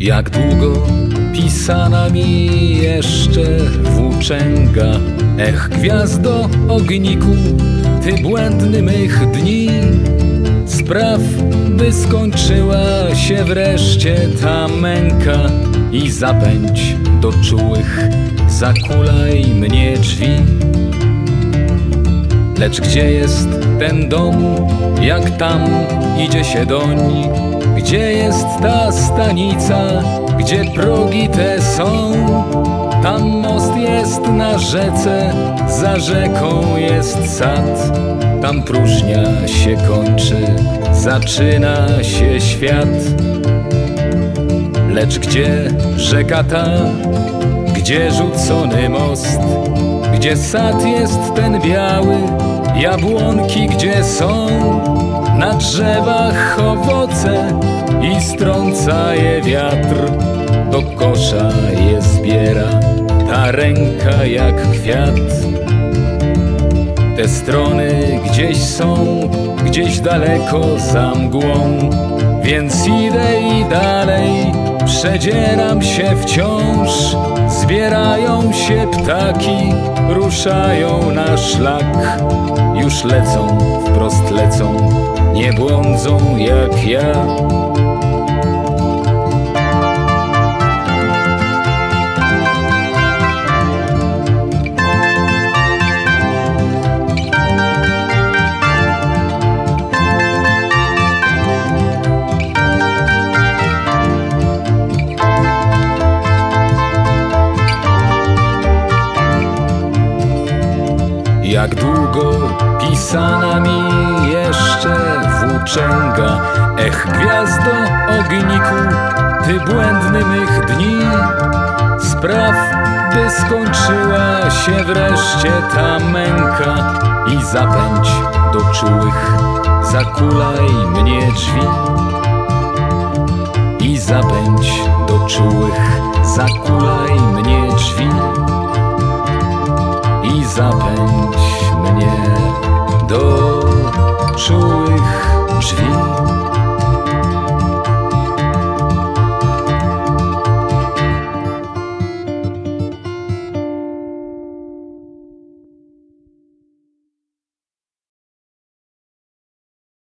Jak długo pisana mi jeszcze włóczęga? Ech, gwiazdo ogniku, ty błędny mych dni, spraw, by skończyła się wreszcie ta męka i zapędź do czułych, zakulaj mnie drzwi. Lecz gdzie jest ten dom, jak tam idzie się doń? Gdzie jest ta stanica, gdzie progi te są? Tam most jest na rzece, za rzeką jest sad. Tam próżnia się kończy, zaczyna się świat. Lecz gdzie rzeka ta, gdzie rzucony most? Gdzie sad jest ten biały, jabłonki gdzie są? Na drzewach owoce i strąca je wiatr. Do kosza je zbiera ta ręka jak kwiat. Te strony gdzieś są, gdzieś daleko za mgłą, więc idę i dalej, przedzieram się wciąż. Zbierają się ptaki, ruszają na szlak. Już lecą, wprost lecą, nie błądzą jak ja. Jak długo pisana mi jeszcze włóczęga? Ech, gwiazdo ogniku, ty błędny mych dni, spraw, by skończyła się wreszcie ta męka i zapędź do czułych, zakulaj mnie drzwi. I zapędź do czułych, zakulaj mnie drzwi.